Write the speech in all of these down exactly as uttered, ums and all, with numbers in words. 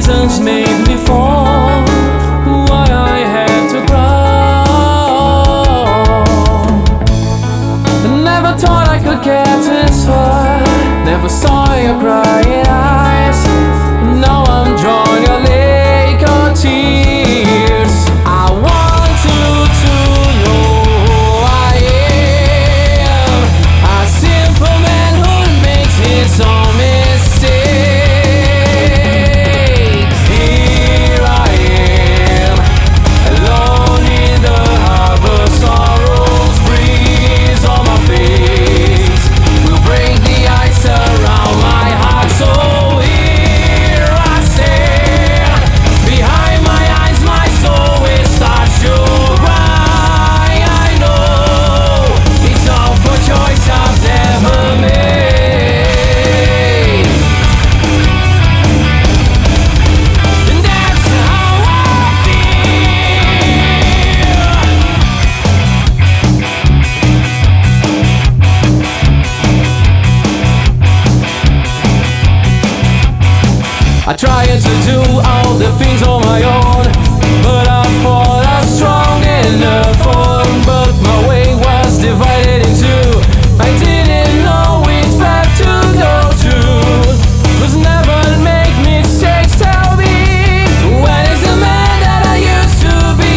reasons made me fall, why I had to crawl. I never thought I could get this far, never saw your crying eyes. Now I'm drawing a lake of tears. I want you to know who I am, a simple man who makes his own mistakes. Here I am, alone in the harbor, sorrows breeze on my face will break the ice around my heart. So here I stand, behind my eyes my soul will start to cry. I know it's all for choice I've never made, and that's how I feel. I tried to do all the things on my own, but I thought I was strong enough for. But my way was divided in two. I didn't know which path to go to. Was never make mistakes, tell me, when is the man that I used to be?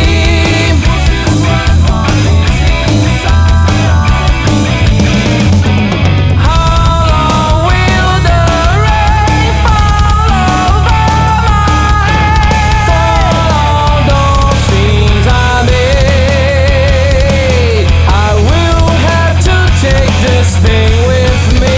How long will the rain fall over my head for all those things I made? I will have to take this thing with me.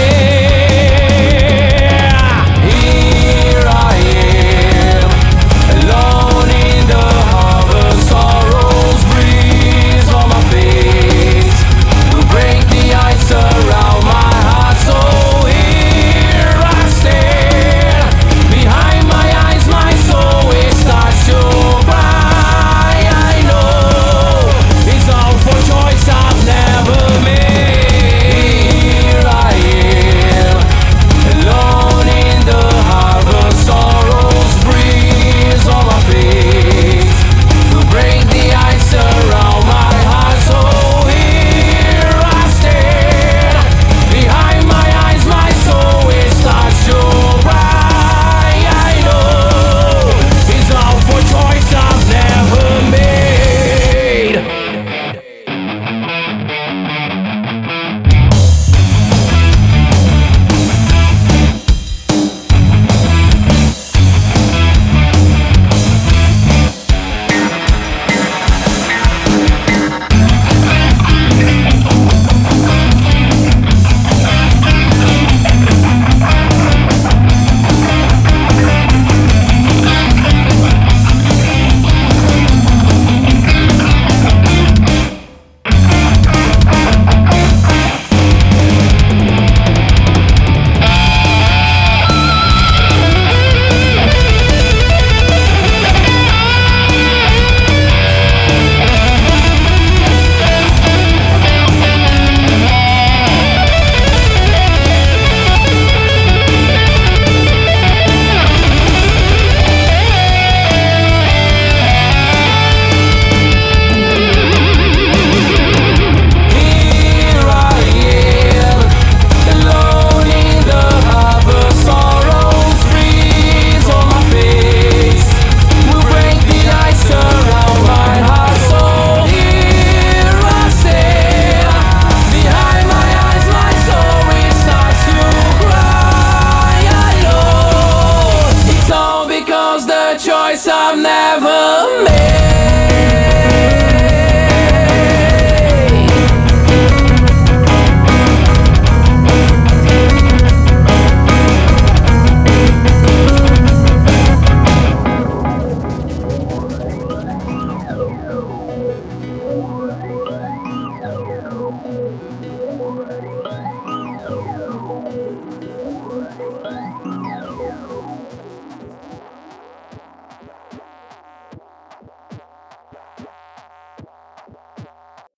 Here I am, alone in the harbor, sorrows breeze on my face will break the ice around my heart. So here I stand, behind my eyes my soul it starts to cry. I know it's all for choice I've never made. Here I am, alone in the harbor, sorrows breeze on my face will break the ice around my heart. So here I stand, behind my eyes my soul it starts to cry. I know it's all for choice I've never made. Here I am, alone in the harbor, sorrows breeze on my face will break the ice around my heart. So here I stand, behind my eyes my soul it starts to cry. I know it's all because the choice I've never made.